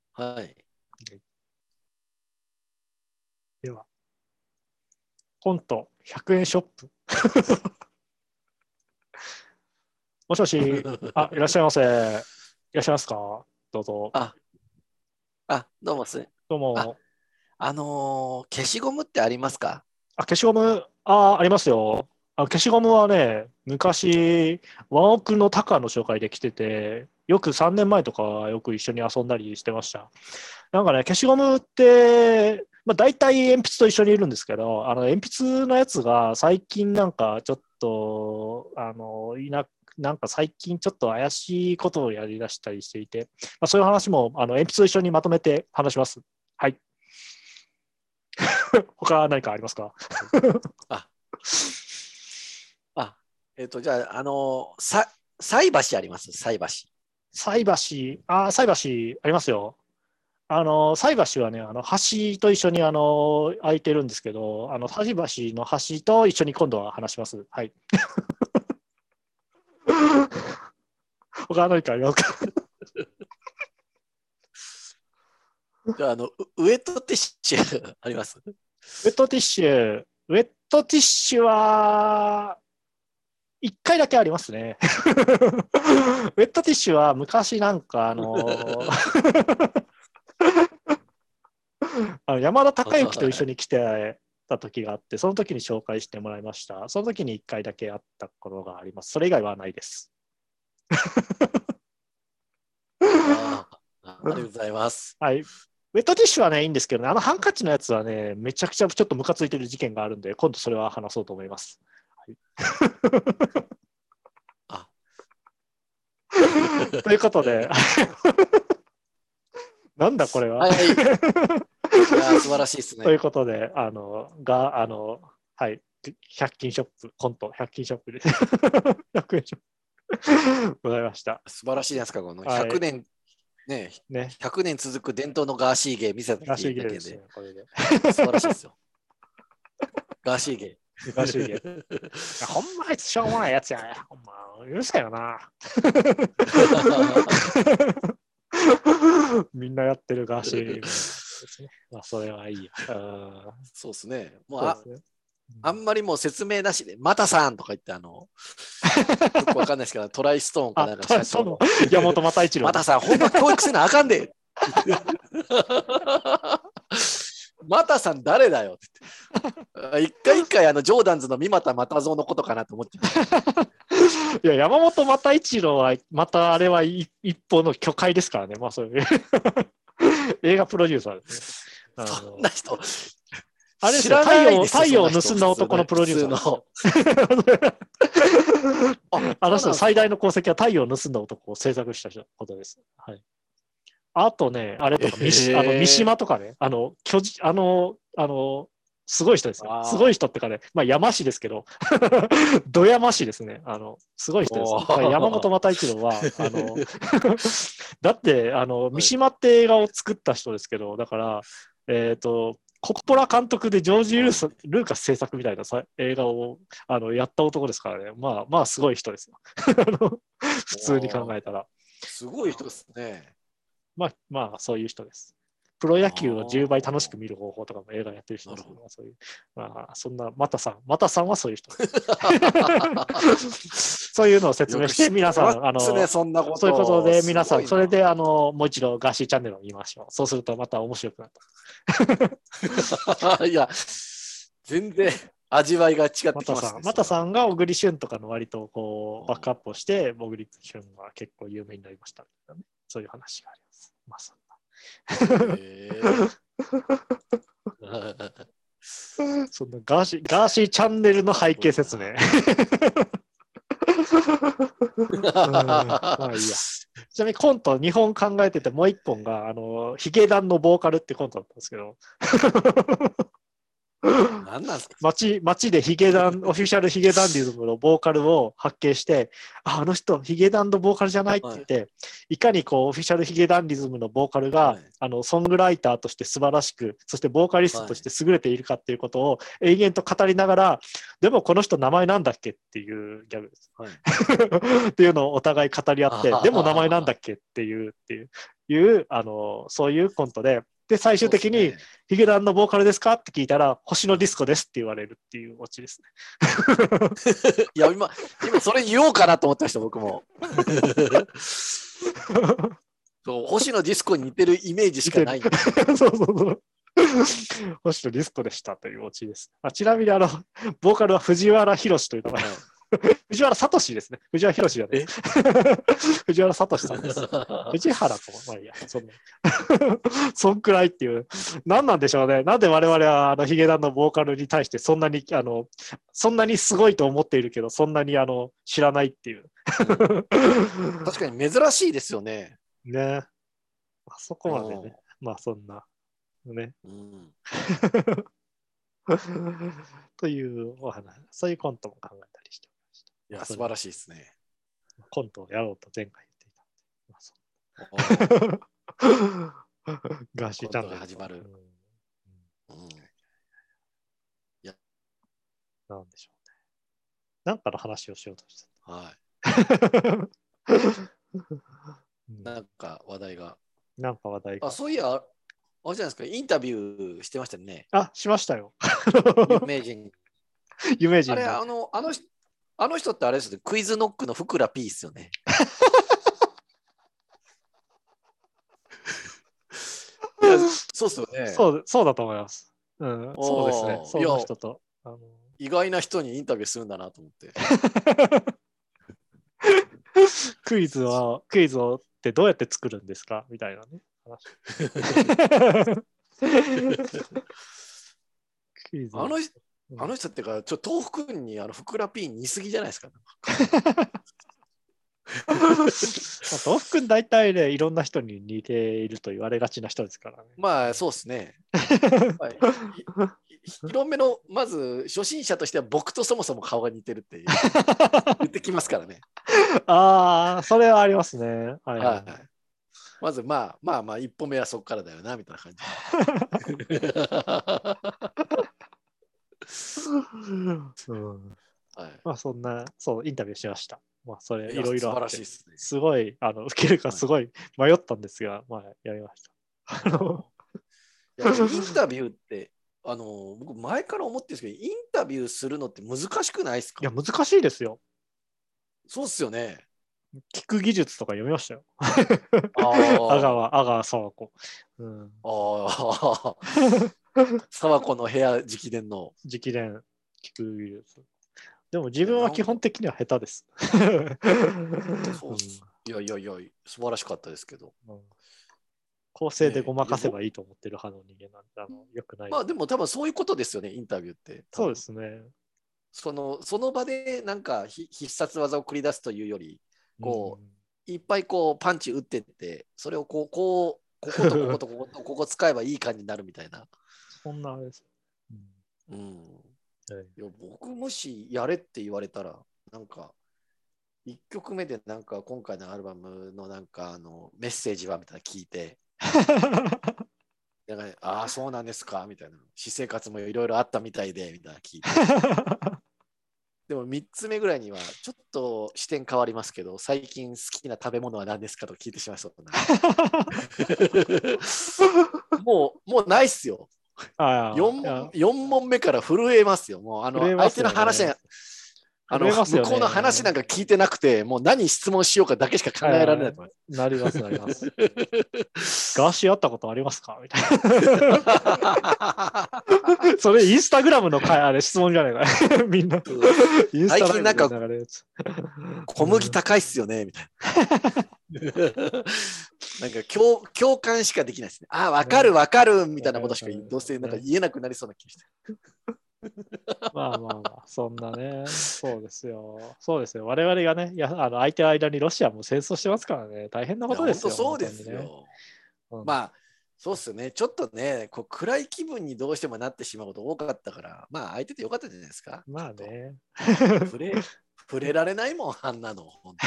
はい。 では、コント100円ショップ。もしもし、いらっしゃいませ。いらっしゃいますか？どうぞ。 どうもす。 どうも。 消しゴムってありますか？ 消しゴム、ありますよ。消しゴムはね、昔、ワンオクのタカの紹介で来てて、よく3年前とかよく一緒に遊んだりしてました。なんかね、消しゴムって、大体鉛筆と一緒にいるんですけど、鉛筆のやつが最近なんかちょっと、なんか最近ちょっと怪しいことをやりだしたりしていて、そういう話も鉛筆と一緒にまとめて話します。はい。他何かありますか？ あ、あ、じゃあ、菜箸あります？菜箸。 菜箸、菜箸ありますよ。菜箸はね、箸と一緒に空いてるんですけど、菜箸の箸と一緒に今度は話します。はい。他何かありますか？ じゃあ、ウェットティッシュあります？ ウェットティッシュ、ウェットティッシュは、1回だけありますね。ウェットティッシュは昔なんか山田孝之と一緒に来てた時があって、その時に紹介してもらいました。その時に1回だけ会ったことがあります。それ以外はないです。 ありがとうございます。 はい。ウェットティッシュはね、いいんですけどね、ハンカチのやつはね、めちゃくちゃちょっとムカついてる事件があるんで、今度それは話そうと思います。はい、 あということで、なんだこれは。 はい。いや、素晴らしいですね。 ということで、はい、100均ショップ、コント、100均ショップで、100円ショップございました。 素晴らしいじゃないですか、このはい、 100年、100年続く伝統のガーシー芸見せたガーシーだけで、 ゲーですね、これで。 素晴らしいですよ。ガーシー芸。 ガーシーゲー。ほんまあいつしょうもないやつやね。ほんま、うるさいよな。みんなやってるガーシーゲーですね。それはいいや。 そうですね。もうそうですね。 あんまりもう説明なしで、またさんとか言って、よくわかんないですけど、トライストーンかなんか社長の、 山本又一郎。 またさん、ほんま教育せなあかんで。またさん誰だよって一回一回ジョーダンズの三股又蔵のことかなと思っていや、山本又一郎は、またあれは一方の巨会ですからね。そういう映画プロデューサーですね。 そんな人、 あれですよ、 知らないですよ。 太陽を盗んだ男のプロデューサーあの人最大の功績は太陽を盗んだ男を制作したことです。はい。あとね、あれとか、三島とかね、すごい人ですよ。すごい人ってかね、山師ですけど、ど山師ですね。すごい人です。山本又一郎は、だって、三島って映画を作った人ですけど、だから、コッポラ監督でジョージ・ルーカス制作みたいな映画をやった男ですからね。すごい人ですよ。普通に考えたら。 すごい人ですね。 そういう人です。プロ野球を10倍楽しく見る方法とかも映画やってる人ですけど、そういう、そんな、又さんはそういう人です。そういうのを説明して、皆さん、そういうことで、皆さん、それで、もう一度ガーシーチャンネルを見ましょう。そうすると、また面白くなった。 いや、全然味わいが違ってきますね。 又さんが小栗旬とかの割とこうバックアップをして、小栗旬は結構有名になりました、ね。そういう話があります。そんなガーシーチャンネルの背景説明。いいや。ちなみにコント2本考えてて、もう1本がヒゲダンのボーカルってコントだったんですけど。 何なんですか？ 街でオフィシャルヒゲダンディズムのボーカルを発見して、あの人ヒゲダンのボーカルじゃないって言って、いかにこうオフィシャルヒゲダンディズムのボーカルが、ソングライターとして素晴らしく、そしてボーカリストとして優れているかっていうことを延々と語りながら、でもこの人名前なんだっけっていうギャグです、っていうのをお互い語り合って、でも名前なんだっけっていういうそういうコントで、で最終的に、ヒゲダンのボーカルですかって聞いたら、星野ディスコですって言われるっていうオチですね。 いや、今それ言おうかなと思ってました、僕も。そう、星野ディスコに似てるイメージしかないんで。 そうそうそう。星野ディスコでしたというオチです。ちなみにボーカルは藤原宏という名前。藤原聡ですね。藤原宏じゃないです。藤原聡さんです。藤原とも、まあいいや、そんくらいっていう。何なんでしょうね。なんで我々はヒゲダンのボーカルに対してそんなにすごいと思っているけど、そんなに知らないっていう。 確かに珍しいですよね。 ね。あそこまでね。まあそんな。ね。というお話、そういうコントも考えたりしてました。 いや、素晴らしいですね。 コントをやろうと前回言っていたので。ガーシーチャンネルが始まる。 なんでしょうね。なんかの話をしようとしてた。はい。なんか話題が。そういや、あれじゃないですか、インタビューしてましたね。 しましたよ。 有名人。あれ、あの人ってあれですよね、クイズノックのふくら P ですよね。いや、そうっすよね。 そうだと思います。そうですね。その人と。 意外な人にインタビューするんだなと思って。 クイズをってどうやって作るんですかみたいなね。クイズあの人ってか、東福君にふくら P 似すぎじゃないですか。 東福君大体ね、いろんな人に似ていると言われがちな人ですからね。 まあ、そうですね。広めの、まず、初心者としては僕とそもそも顔が似てるって言ってきますからね。 それはありますね。 はい。まず、まあ、一歩目はそこからだよな、みたいな感じ。 まあ、そんな、インタビューしました。まあ、それ、いろいろあって、すごい、受けるかすごい迷ったんですが、まあ、やりました。 インタビューって、僕、前から思ってるんですけど、インタビューするのって難しくないですか？ いや、難しいですよ。 そうっすよね。 聞く技術とか読みましたよ。阿川佐和子。 佐和子の部屋直伝の。 直伝、聞く技術。でも自分は基本的には下手です。 そうっす。いや、素晴らしかったですけど。 構成でごまかせばいいと思ってる派の人間なんで、よくない。 まあでも多分そういうことですよね、インタビューって。 そうですね。 その場でなんか必殺技を繰り出すというより、いっぱいパンチ打ってって、それをこことこことこことここ使えばいい感じになるみたいな。 そんなあれです。 いや僕もしやれって言われたら、なんか1曲目でなんか今回のアルバムのなんかメッセージはみたいな聞いてああそうなんですかみたいな、私生活もいろいろあったみたいでみたいな聞いてでも3つ目ぐらいにはちょっと視点変わりますけど、最近好きな食べ物は何ですかと聞いてしまいそうなもうないっすよ。4問目から震えますよ。もう相手の話が向こうの話なんか聞いてなくて、もう何質問しようかだけしか考えられないと思います。 なります。ガーシー会ったことありますかみたいな。それインスタグラムの質問じゃないか。みんな。 最近なんか小麦高いっすよねみたいな。なんか共感しかできないですね。分かるみたいなことしかどうせなんか言えなくなりそうな気がして。 まあ、そんなね、そうですよ。我々がね、相手の間にロシアも戦争してますからね、大変なことですよ。 そうですよ。まあ、そうっすよね。ちょっとね、暗い気分にどうしてもなってしまうこと多かったから、まあ、相手でよかったじゃないですか。 まあね。 触れられないもん、あんなの。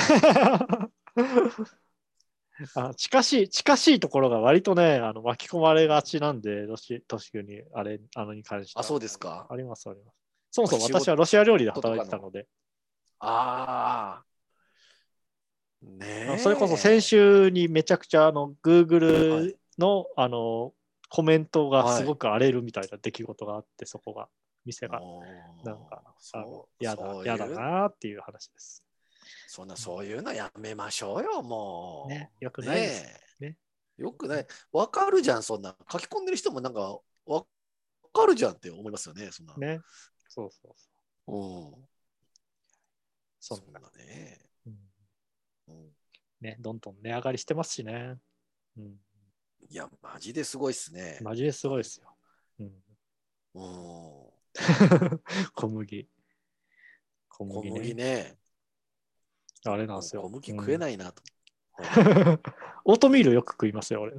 近しいところが割とね、巻き込まれがちなんで、都市にに関しては。 そうですか。 あります。そもそも私はロシア料理で働いてたので。 ね、 それこそ先週にめちゃくちゃGoogle の、コメントがすごく荒れるみたいな出来事があって、そこが店がなんかやだなっていう話です。 そういうのやめましょうよ、もう。 ね、よくないですね。 よくない。わかるじゃん、そんな。書き込んでる人もなんか、わかるじゃんって思いますよね、そんな。 ね。そう。 そんなね。 ね、どんどん値上がりしてますしね。 いや、マジですごいっすね。 マジですごいっすよ。小麦ね。 あれなんですよ。 小麦食えないなと。 オートミールよく食いますよ、俺。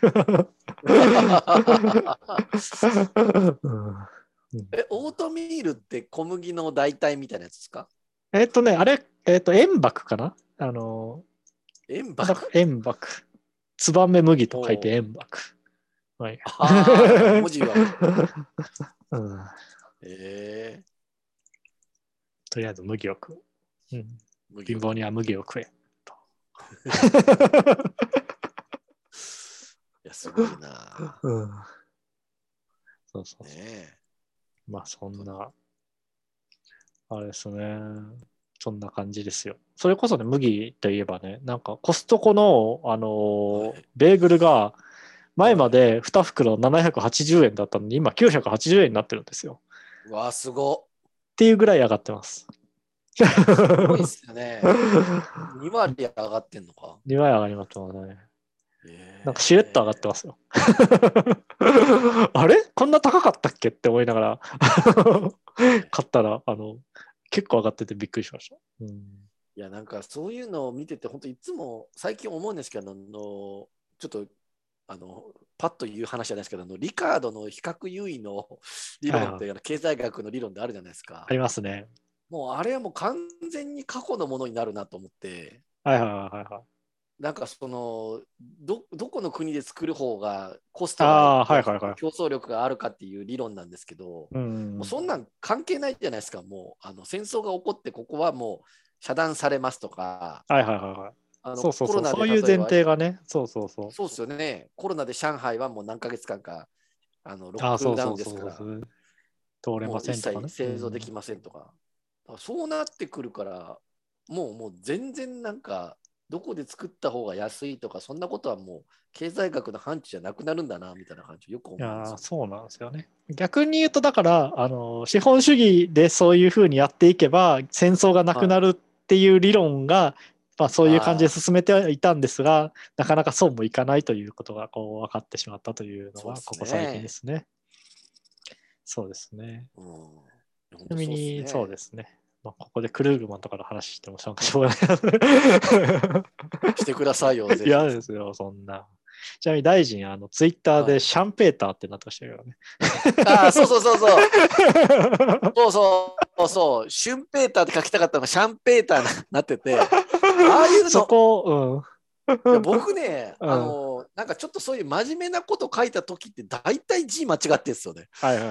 オートミールって小麦の代替みたいなやつですか？ あれ、塩麦かな？ 塩麦？ 塩麦。ツバメ麦と書いて塩麦。はい。 文字は。 とりあえず麦を食う。貧乏には麦を食え。 いや、すごいな。 そう。まあ、そんな、あれですね。そんな感じですよ。それこそね、麦といえばね、なんかコストコの、ベーグルが、前まで2袋780円だったのに、今980円になってるんですよ。 うわ、すごっていうぐらい上がってます。 すごいっすよね。2割上がってんのか。 2割上がりますね。なんかしれっと上がってますよ。あれこんな高かったっけって思いながら買ったら結構上がっててびっくりしました。いや、なんかそういうのを見てて、本当いつも最近思うんですけど、ちょっとパッと言う話じゃないですけど、リカードの比較優位の理論って、経済学の理論であるじゃないですか。 ありますね。 もうあれはもう完全に過去のものになるなと思って。なんかどこの国で作る方がコストが競争力があるかっていう理論なんですけど、もうそんなん関係ないじゃないですか。もう戦争が起こってここはもう遮断されますとか。 そういう前提がね。そうですよね。コロナで上海はもう何ヶ月間かロックダウンですから、 通れませんとかね。 一切製造できませんとか。そうなってくるから、もう全然なんかどこで作った方が安いとか、そんなことはもう経済学の範疇じゃなくなるんだなみたいな感じよく思うんですよ。 そうなんですよね。逆に言うと、だから資本主義でそういうふうにやっていけば戦争がなくなるっていう理論が、そういう感じで進めてはいたんですが、なかなかそうもいかないということがこう分かってしまったというのがここ最近ですね。そうですね。ちなみにそうですね。ここでクルーグマンとかの話してもしょうがない。 してくださいよ、ぜひ。 嫌ですよ、そんな。ちなみに大臣、ツイッターでシャンペーターってなってましたけどね。 そう。シュンペーターって書きたかったのがシャンペーターになってて、ああいうの。 そこ、 僕ね、なんかちょっとそういう真面目なこと書いた時って大体字間違ってるんですよね。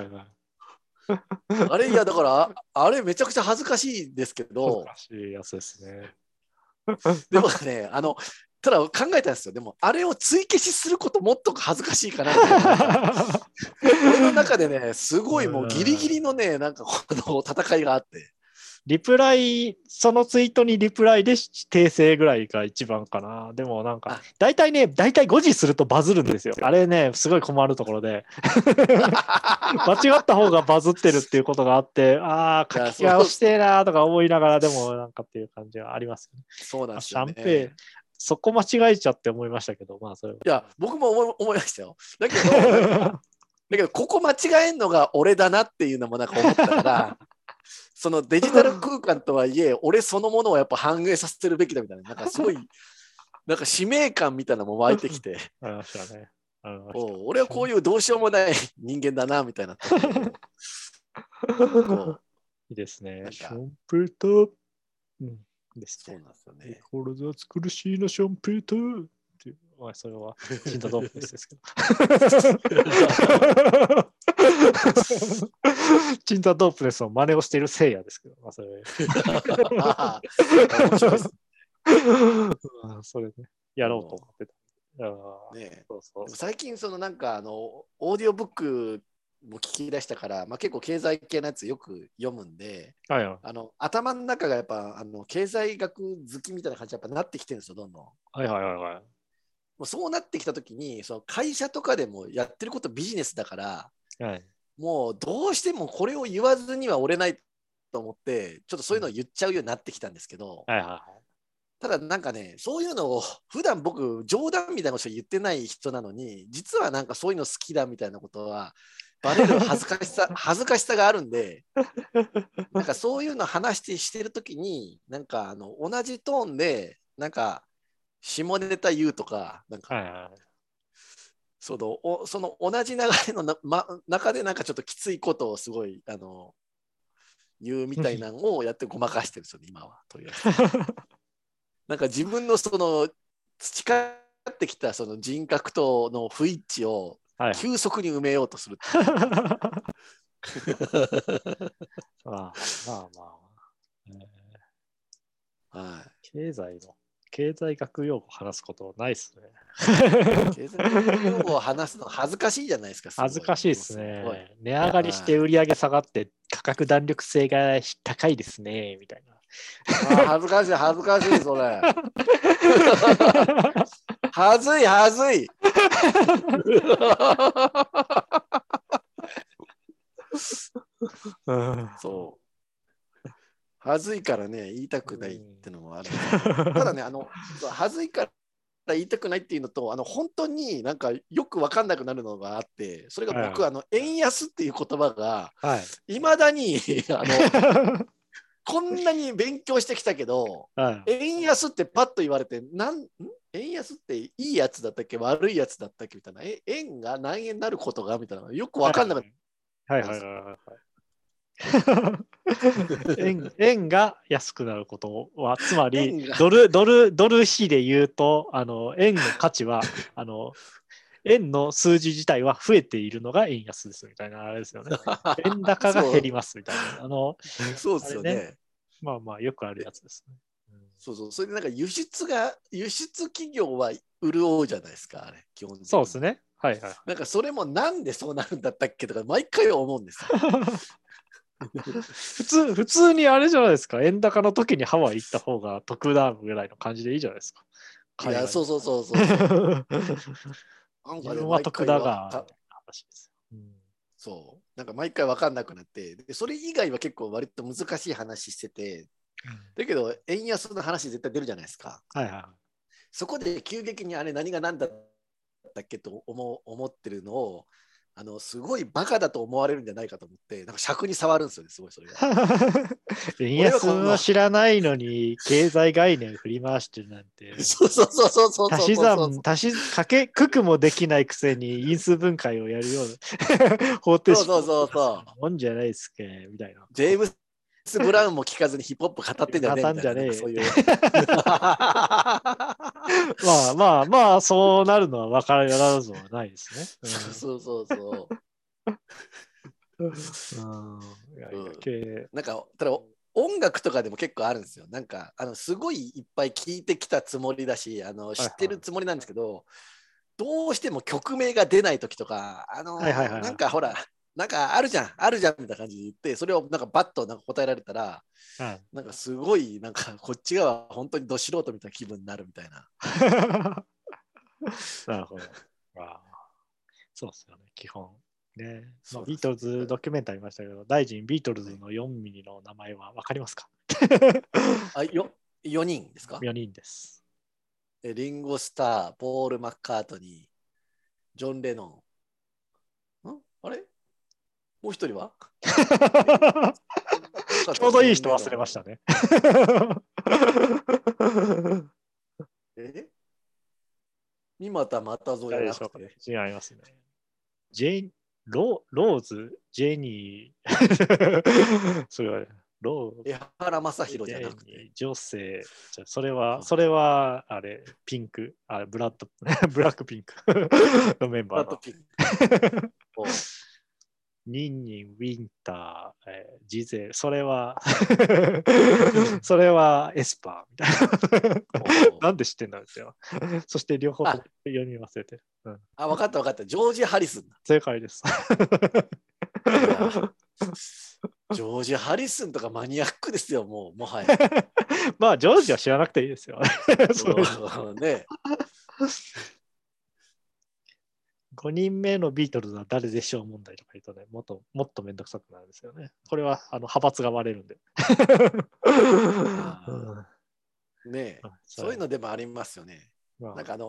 あれ、いやだからあれめちゃくちゃ恥ずかしいですけど。 恥ずかしいやつですね。 でもね、ただ考えたんですよ。でもあれを追消しすることもっと恥ずかしいかなみたいな。俺の中でね、すごいもうギリギリのね、なんかこの戦いがあって。 リプライ、そのツイートにリプライで訂正ぐらいが一番かな。でもなんか、大体5時するとバズるんですよ。あれね、すごい困るところで。間違った方がバズってるっていうことがあって、書き直してえなとか思いながらでもなんかっていう感じはありますよね。 そうなんですよね。 シャンペー、そこ間違えちゃって思いましたけど、それは。 いや、僕も思いましたよ。だけど、ここ間違えんのが俺だなっていうのもなんか思ったから、そのデジタル空間とはいえ、俺そのものをやっぱ反映させてるべきだみたいな、なんかすごい、なんか使命感みたいなのも湧いてきて、 ありましたね。 俺はこういうどうしようもない人間だなみたいな。 いいですね。シャンペーター。ですね。 そうなんですよね。 これは苦しいな、シャンペーター。それはチンタドープレスですけど。チンタドープレスの真似をしているせいやですけど、それ。 面白いです。 それね、やろうと思ってた。 ね、そう最近なんかオーディオブックも聞き出したから、結構経済系のやつよく読むんで、 はいはい、 頭の中がやっぱ経済学好きみたいな感じにやっぱなってきてるんですよ、どんどん。 はいはいはいはい。 もうそうなってきたときに、会社とかでもやってることビジネスだから、 はい、 もうどうしてもこれを言わずには折れないと思って、ちょっとそういうのを言っちゃうようになってきたんですけど、 はいはいはい、 ただなんかね、そういうのを普段僕、冗談みたいなこと言ってない人なのに、実はなんかそういうの好きだみたいなことは、バレる恥ずかしさがあるんで、なんかそういうの話してるときに、なんか同じトーンで、なんか下ネタ言うとか、なんか、 はいはい、 その同じ流れの中でなんかちょっときついことをすごい言うみたいなのをやってごまかしてるんですよね、今は。とりあえず。なんか自分の培ってきたその人格との不一致を急速に埋めようとする。 まあまあ、 はい、 経済学用語話すことないっすね。 経済学用語を話すの恥ずかしいじゃないですか。 恥ずかしいですね。値上がりして売り上げ下がって価格弾力性が高いですね、みたいな。 恥ずかしい、恥ずかしい、それ。はずい、はずい。そう。はずいからね、言いたくないってのもあるんですけど、ただね、はずいから言いたくないっていうのと、本当になんかよく分かんなくなるのがあって、それが僕、円安っていう言葉が、いまだにこんなに勉強してきたけど、円安ってパッと言われて、円安っていいやつだったっけ、悪いやつだったっけみたいな、円が何円になることがみたいな、よく分かんなかった。 はいはいはいはい。円が安くなることは、つまりドル比で言うと、円の価値は、円の数字自体は増えているのが円安ですみたいなあれですよね。円高が減りますみたいな。 そうですよね。 まあまあよくあるやつですね。 そうそう。それでなんか輸出企業は潤うじゃないですか、あれ、基本的に。 そうですね。はいはい。 なんかそれもなんでそうなるんだったっけとか、毎回思うんですよ。 普通にあれじゃないですか。円高の時にハワイ行った方が得だぐらいの感じでいいじゃないですか。 いや、そうそうそうそう。なんかね、 は得だが話です。 そう。なんか毎回分かんなくなって、でそれ以外は結構割と難しい話してて、だけど円安の話絶対出るじゃないですか。 はいはい。 そこで急激にあれ何が何だったっけと思ってるのを、すごいバカだと思われるんじゃないかと思って、なんか尺に触るんですよね、すごいそれが。 円安は知らないのに経済概念振り回してるなんて。 そうそうそうそうそう。 足し算、九九もできないくせに因数分解をやるような方程式そうもんじゃないですかみたいな。 ジェームス・ブラウンも聞かずにヒップホップ語ってんじゃねえみたいな。そういう。 まあ、そうなるのは分からずはないですね。 そうそうそう。 なんか、ただ音楽とかでも結構あるんですよ。なんか、すごいいっぱい聴いてきたつもりだし、知ってるつもりなんですけど、どうしても曲名が出ない時とか、なんかほら、なんかあるじゃんみたいな感じで言って、それをなんかバッとなんか答えられたら、なんかすごい、なんかこっち側本当にど素人みたいな気分になるみたいな。 なるほど。そうですよね、基本。ね、ビートルズドキュメントありましたけど、大臣ビートルズの4ミリの名前は分かりますか ？4人ですか ？4人です。 リンゴ・スター、ポール・マッカートニー、ジョン・レノン。あれもう一人はちょうどいい人忘れましたね。 三股又蔵じゃなくて。 違いますね。ローズ、ジェニー、それは、 江原正宏じゃなくて。 女性、それは、あれ、ピンク、ブラックピンクのメンバーの。 ニンニン、ウィンター、ジゼル、それはそれはエスパーみたいな。なんで知ってんだってよ。そして両方とも読み忘れてる。 分かった分かった。ジョージ・ハリスンだ。 正解です。 いやジョージ・ハリスンとかマニアックですよ、もはや。 まあ、ジョージは知らなくていいですよ。 そうね。 5人目のビートルズは誰でしょう問題とか言うとね、もっとめんどくさくなるんですよね。これは派閥が割れるんで。 ねえ、そういうのでもありますよね。なんか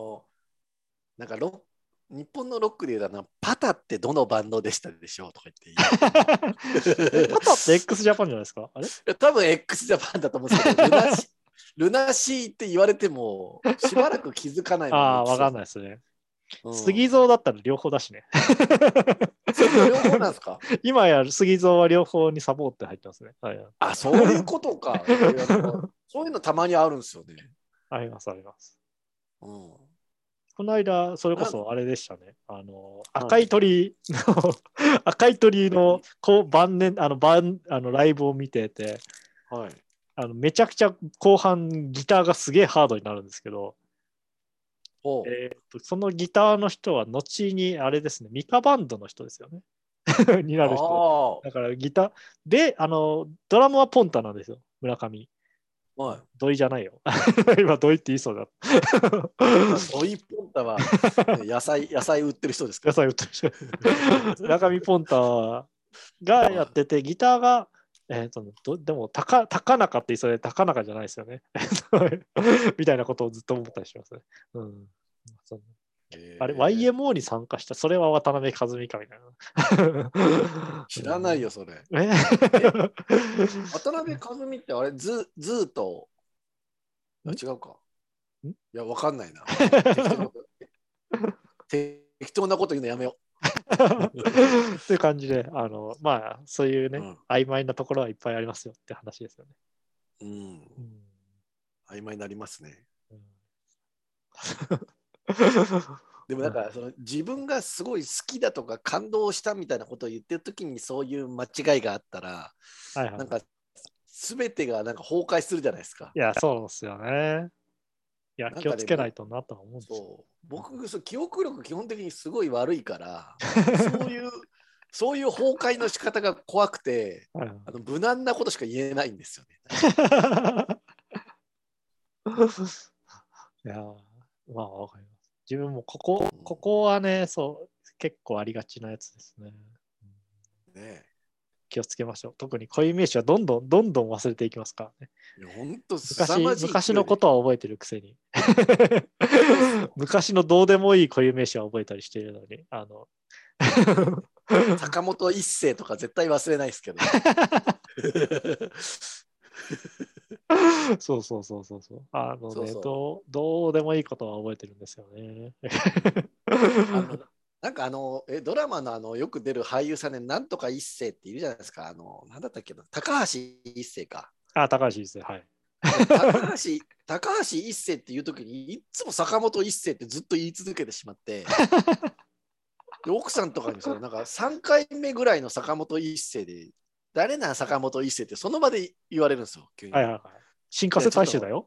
日本のロックで言うとパタってどのバンドでしたでしょうとか言ってパタって x ジャパンじゃないですか？あれ？ 多分 x ジャパンだと思うんですけど、ルナシーって言われてもしばらく気づかない。 わかんないですね。杉蔵だったら両方だしね。 両方なんですか？ 今や杉蔵は両方にサボって入ってますね。 そういうことか。そういうのたまにあるんですよね。 あります。この間、それこそあれでしたね。赤い鳥の晩年ライブを見てて、めちゃくちゃ後半ギターがすげえハードになるんですけど、そのギターの人は後にあれですね、ミカバンドの人ですよね。になる人。だからギターでドラムはポンタなんですよ、村上。土井じゃないよ。今土井って言いそうだ。 土井ポンタは野菜売ってる人ですか？ 野菜売ってる人。村上ポンタがやってて、ギターがでも高中って言いそうで高中じゃないですよね。みたいなことをずっと思ったりしますね。あれ YMO に参加した、それは渡辺和美かみたいな。知らないよそれ。渡辺和美ってあれズーと違うか。いやわかんないな。適当なこと言うのやめよう。 という感じでまあそういうね、曖昧なところはいっぱいありますよって話ですよね。 曖昧になりますね。でもなんか自分がすごい好きだとか感動したみたいなことを言ってる時にそういう間違いがあったら、なんか全てがなんか崩壊するじゃないですか。 いやそうですよね。いや気をつけないとなとは思うんですよ。 僕記憶力基本的にすごい悪いからそういう崩壊の仕方が怖くて、無難なことしか言えないんですよね。 いやまあわかります。自分もここはね、結構ありがちなやつですね。気をつけましょう。特に固有名詞はどんどん忘れていきますからね。 本当昔のことは覚えてるくせに。昔のどうでもいい固有名詞は覚えたりしているのに。 坂本一生とか絶対忘れないですけど。 そう。どうでもいいことは覚えてるんですよね。 なんかドラマのよく出る俳優さんでなんとか一世っているじゃないですか。なんだったっけな、高橋一生か。 高橋一生、はい。 高橋一生っていう時にいつも坂本一生ってずっと言い続けてしまってで奥さんとかになんか3回目ぐらいの坂本一生で誰なん坂本一生ってその場で言われるんですよ、急に。 新加瀬大衆だよ。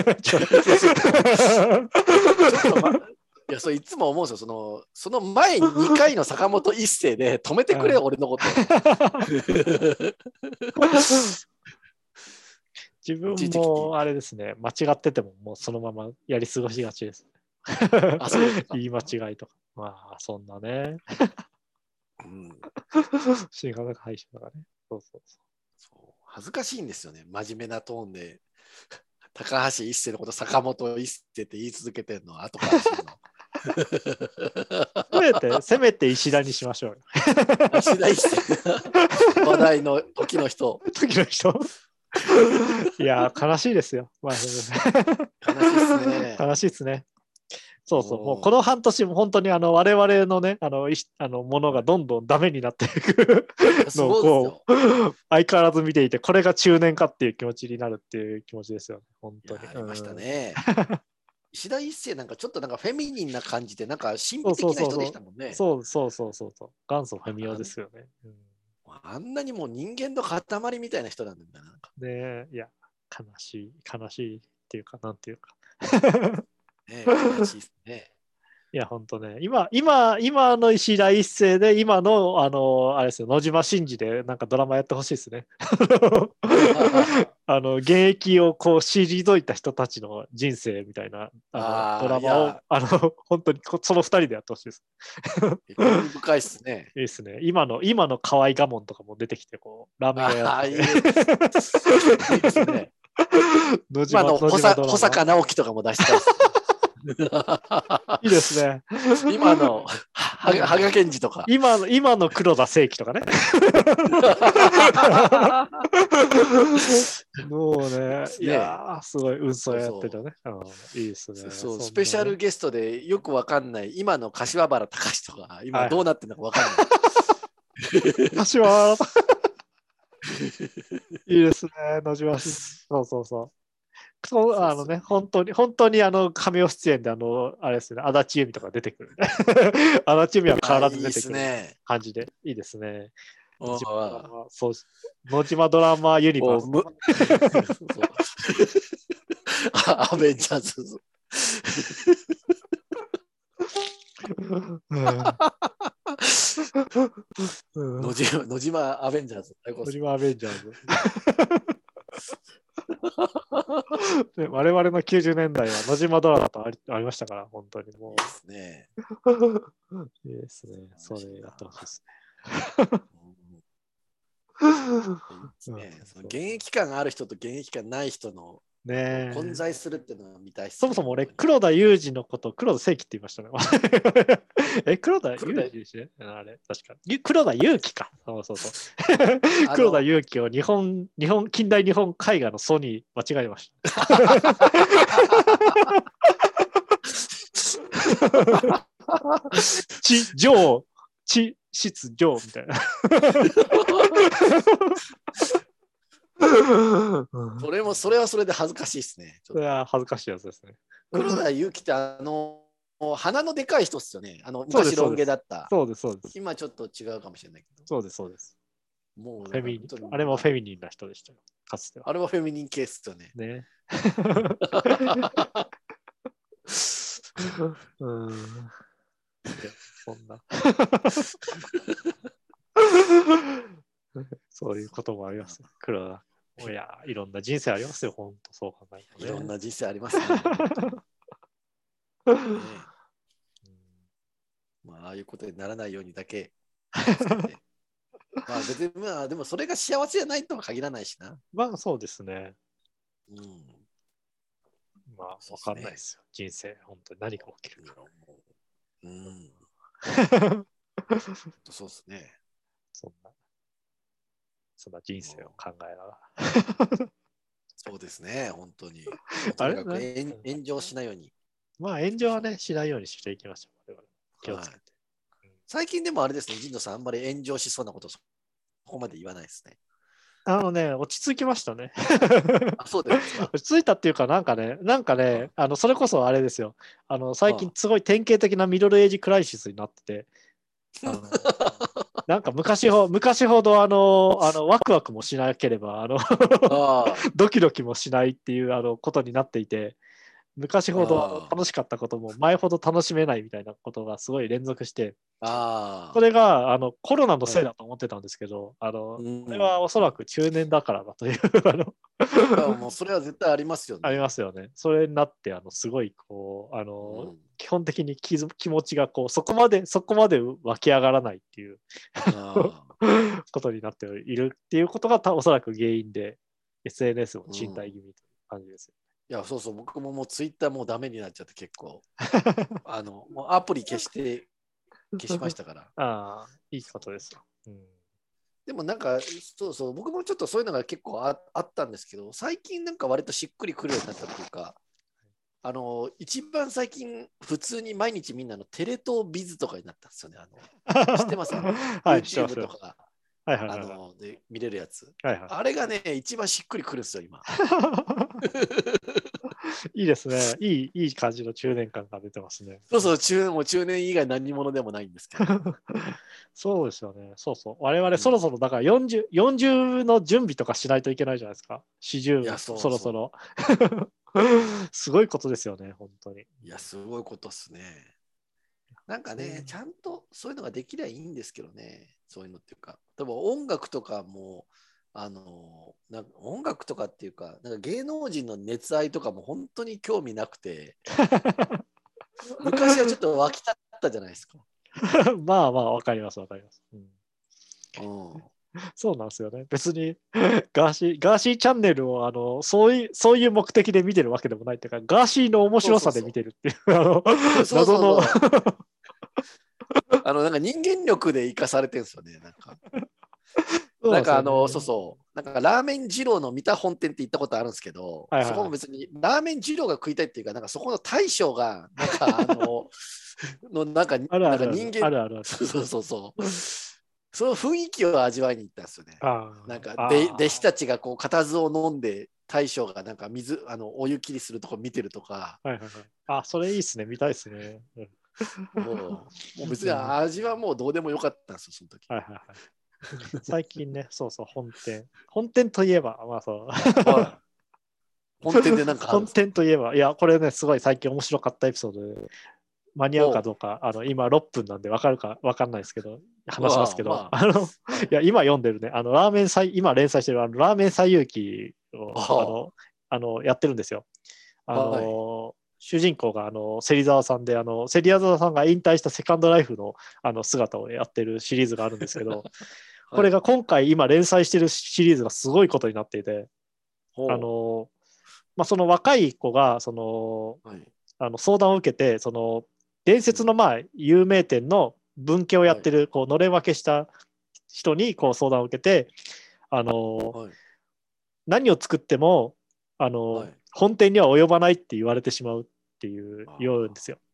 いや、それいつも思うんですよ。その前2回の坂本一生で止めてくれよ、俺のこと。 自分もあれですね、間違っててももうそのままやり過ごしがちです。言い間違いとか。まあ、そんなね。新加瀬大衆だからね。 そう恥ずかしいんですよね、真面目なトーンで。高橋一生のこと坂本一生って言い続けてるのは後から知るの。せめて石田にしましょうよ。 石田一生話題の時の人。 いや悲しいですよ。悲しいですね。もうこの半年も本当に我々のねものがどんどんダメになっていくのを相変わらず見ていて、これが中年かっていう気持ちになるっていう気持ちですよね、本当に。 ありましたね。 石田一世なんかちょっとなんかフェミニンな感じで、なんか神秘的な人でしたもんね。 そう。元祖フェミオですよね。 あんなにもう人間の塊みたいな人なんだよな。 ね、いや、悲しいっていうか、なんていうか。 ね、悲しいですね。 いや、本当ね、今の石田一世で、今の、あれですよ、野島伸司で、なんかドラマやってほしいですね。現役をこう退いた人たちの人生みたいなドラマを、本当にその2人でやってほしいです。 深いっすね。 いいですね。今の河合我門とかも出てきて、こう、ラーメン屋やって。 いいですね。今の保坂直樹とかも出したいです。 いいですね。 今の羽賀健二とか。 今の黒田清輝とかね。もうね、いやすごい運送やってたね。いいですね。 そう、スペシャルゲストでよくわかんない、今の柏原隆とか、今どうなってるのかわかんない。 柏原いいですね、野島氏。そう。本当に亀尾出演であれですね、足立由美とか出てくる。足立由美は変わらず出てくる感じで、いいですね。野島ドラマユニバース。 アベンジャーズ。野島アベンジャーズ。 野島アベンジャーズ。我々の90年代は野島ドラマとありましたから、本当にもう。いいですね。いいですね。それやってほしいですね。現役感がある人と現役感ない人の混在するっていうのは見たい、 そもそも俺、黒田裕二のこと黒田正輝って言いましたね。黒田裕二ですね。あれ、確かに。黒田裕樹か。そう。黒田裕樹を近代日本絵画のソニー間違えました質上みたいな。 それはそれで恥ずかしいですね。 それは恥ずかしいやつですね。 黒田裕樹って鼻のでかい人っすよね。昔ロン毛だった。 そうです。 今ちょっと違うかもしれないけど。 そうです。 もうあれもフェミニンな人でしたよ。かつては。 あれはフェミニン系っすよね。 ね。そんな。そういうこともあります。黒田。いや、いろんな人生ありますよ、本当そう考えるとね。 いろんな人生ありますね。ああいうことにならないようにだけ。別にでもそれが幸せじゃないとは限らないしな。 そうですね。わかんないですよ。人生、本当に何が起きるか。 そうですね。 そんな人生を考えながら。そうですね、本当に。とにかく炎上しないように。 炎上はね、しないようにしていきましょう。気をつけて。 最近でもあれですね、神野さん、あんまり炎上しそうなことそこまで言わないですね。 落ち着きましたね。 そうですか。 落ち着いたっていうか、なんかね、それこそあれですよ。最近すごい典型的なミドルエイジクライシスになってて、なんか昔ほどワクワクもしなければドキドキもしないっていうことになっていて、昔ほど楽しかったことも前ほど楽しめないみたいなことがすごい連続して、それがコロナのせいだと思ってたんですけど、これはおそらく中年だからだというもうそれは絶対ありますよね。 ありますよね。それになってすごいこう基本的に気持ちがこうそこまで湧き上がらないっていうことになっているっていうことがおそらく原因で SNS も賃貸気味という感じですよ。 いや、そう、僕ももうツイッターもうダメになっちゃって結構。もうアプリ消しましたから。 いいことですよ。 でもなんか、僕もちょっとそういうのが結構あったんですけど、最近なんか割としっくりくるようになったというか、一番最近、普通に毎日みんなテレ東ビズとかになったんですよね。知ってます？YouTube とか。で見れるやつ。あれがね、一番しっくりくるんですよ、今。 いいですね。いい感じの中年感が出てますね。 そうそう、もう中年以外何者でもないんですけど。 そうですよね。そうそう。我々そろそろだから40の準備とかしないといけないじゃないですか。40、そろそろ。すごいことですよね、本当に。 いや、すごいことっすね。なんかね、ちゃんとそういうのができりゃいいんですけどね。そういうのっていうか。多分音楽とかも、なんか音楽とかっていうか、なんか芸能人の熱愛とかも本当に興味なくて、昔はちょっと湧き立ったじゃないですか。 まあまあ、わかります、わかります。 うんそうなんですよね。別にガーシーチャンネルをそういう目的で見てるわけでもないっていうか、ガーシーの面白さで見てるっていう、謎の。 なんか人間力で生かされてるんですよね。なんかそうそう。なんかラーメン二郎の三田本店って行ったことあるんですけど、そこも別にラーメン二郎が食いたいっていうか、なんかそこの大将が、なんかなんか人間、そう。その雰囲気を味わいに行ったんですよね。なんか弟子たちがこう固唾を飲んで、大将がなんかお湯切りするとこ見てるとか。 それいいっすね、見たいっすね。 もう別に味はもうどうでもよかったんですよ、その時。 最近ね、そうそう、本店といえば、まあそう。 本店でなんか本店といえば、いや、これね、すごい最近面白かったエピソードで、間に合うかどうか、今6分なんで分かるか分かんないですけど、話しますけど、いや、今読んでるね、今連載してるラーメン最遊記をやってるんですよ。主人公が芹沢さんで、芹沢さんが引退したセカンドライフの姿をやってるシリーズがあるんですけど、これが今回今連載してるシリーズがすごいことになっていて、その若い子が相談を受けて、伝説の有名店の分家をやってるのれん分けした人に相談を受けて、何を作っても本店には及ばないって言われてしまうって言うんですよ。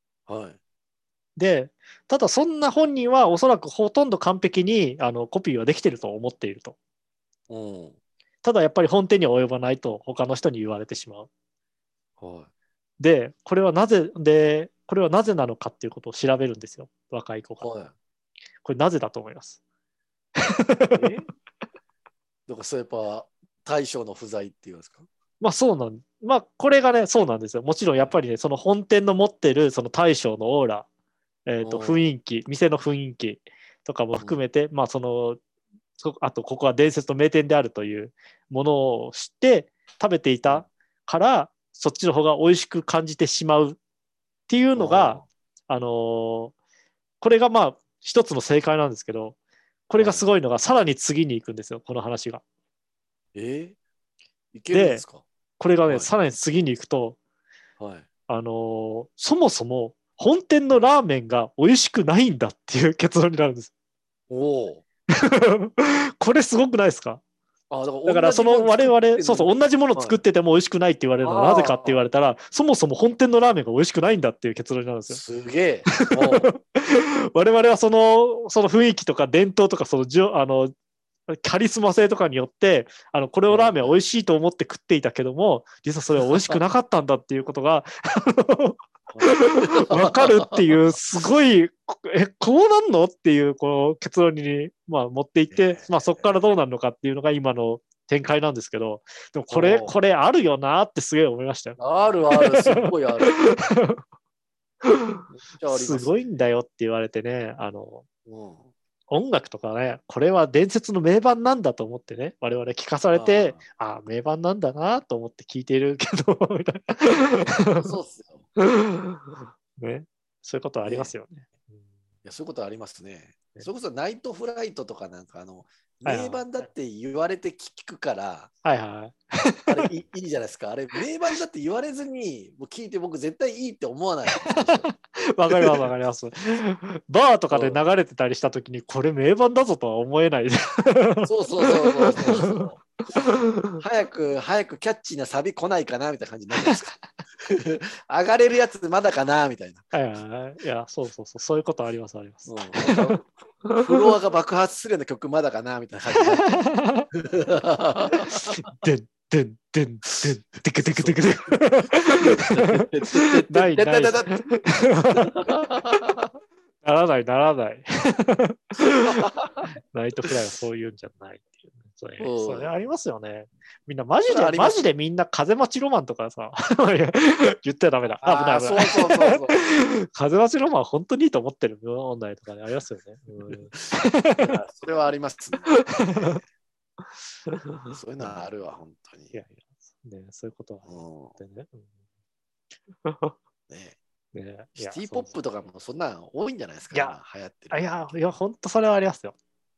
で、ただそんな本人はおそらくほとんど完璧にコピーはできてると思っていると。ただやっぱり本店には及ばないと他の人に言われてしまう。で、これはなぜなのかっていうことを調べるんですよ、若い子が。これなぜだと思います？ だからそうやっぱ大将の不在っていうんですか？ これがね、そうなんですよ。もちろんやっぱりね、その本店の持ってるその大将のオーラ、雰囲気、店の雰囲気とかも含めて、あとここは伝説の名店であるというものを知って食べていたから、そっちの方が美味しく感じてしまうっていうのが、これが一つの正解なんですけど、これがすごいのがさらに次に行くんですよ、この話が。 いけるんですか？ これがね、さらに次に行くと、そもそも本店のラーメンが美味しくないんだっていう結論になるんです。これすごくないですか？だから我々同じものを作ってても美味しくないって言われるのはなぜかって言われたら、そもそも本店のラーメンが美味しくないんだっていう結論になるんですよ。 すげえ。 我々はその雰囲気とか伝統とかカリスマ性とかによってこれをラーメンは美味しいと思って食っていたけども、実はそれは美味しくなかったんだっていうことが分かるっていう、すごいこうなんのっていう結論に持っていって、そこからどうなるのかっていうのが今の展開なんですけど、でもこれあるよなってすげえ思いましたよ。 あるすっごいある。 すごいんだよって言われてね、音楽とかね、これは伝説の名盤なんだと思ってね、我々聞かされて、名盤なんだなと思って聞いてるけど、みたいな。 そうっすよ。 ね、そういうことありますよね。 いや、そういうことありますね。それこそナイトフライトとかなんか名盤だって言われて聞くから、あれいいじゃないですか。あれ名盤だって言われずにもう聞いて僕絶対いいって思わない。 わかります。バーとかで流れてたりしたときにこれ名盤だぞとは思えない。 そう。早くキャッチーなサビ来ないかなみたいな感じになるんですか。上がれるやつまだかなみたいな。 いや、そういうことあります。 フロアが爆発するような曲まだかなみたいな感じになって。 でんでんでんてくてくてくてく。ない。ならない。ナイトフライはそういうんじゃないっていう、ね。それありますよね。みんなマジでみんな風待ちロマンとかさ、言ってはダメだ。危ない。そう。風待ちロマンは本当にいいと思ってる問題とかね、ありますよね。 それはあります、ね。そういうのはあるわ、本当に。いやね、そういうことはあってね。 ね、シティポップとかもそんな多いんじゃないですか、流行ってる。 いや、本当それはありますよ。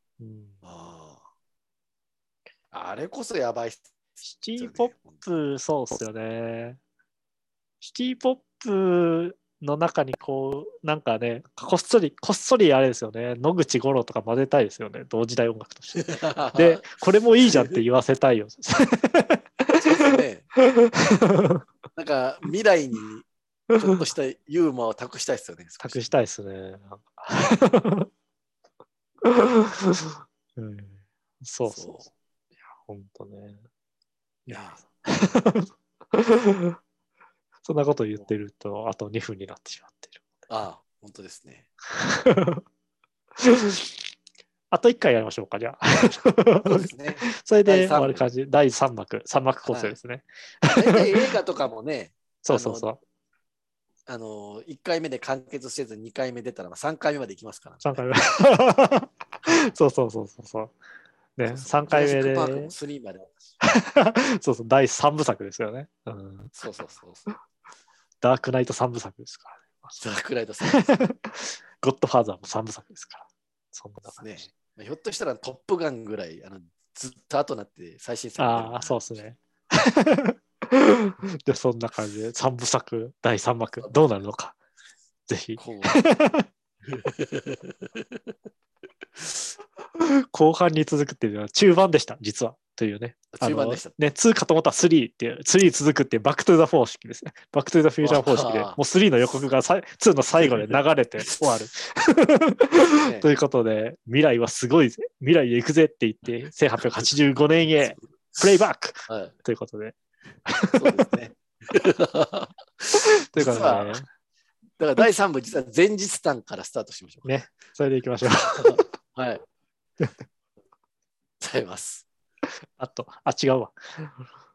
あれこそやばいっす、ね。 シティポップ、そうっすよね。シティポップの中にこう、なんかね、こっそりあれですよね、野口五郎とか混ぜたいですよね、同時代音楽として。で、これもいいじゃんって言わせたいよ。そうですね。なんか未来にちょっとしたユーモアを託したいですよね。 託したいですね。そう。いや、ほんとね。いや。そんなこと言ってると、あと2分になってしまっている。 ああ、本当ですね。 あと1回やりましょうか、じゃあ。 そうですね。 それで終わる感じ。第3幕構成ですね。 大体映画とかもね、 そう。 1回目で完結せず2回目出たら3回目まで行きますから、ね。 3回目。そう。ね、3回目で。 3までそう、第3部作ですよね。 そう。 ダークナイト3部作ですからね。 ダークナイト3部作。 ゴッドファーザーも3部作ですから。そんなですね。ひょっとしたらトップガンぐらいずっと後になって最新作。 そうですね。で、そんな感じで3部作、第3幕、どうなるのか。ぜひ。後半に続くっていうのは中盤でした、実は。というね。 中盤でした。 ね、2かと思ったら3っていう、3続くっていうバックトゥザ4式ですね。バックトゥザフューチャー方式で、もう3の予告が2の最後で流れて終わる。ということで、未来はすごいぜ。未来へ行くぜって言って、1885年へプレイバック、ということで。 そうですね。ということで、だから第3部、実は前日談からスタートしましょう。 ね、それでいきましょう。 はい。ございます。 違うわ。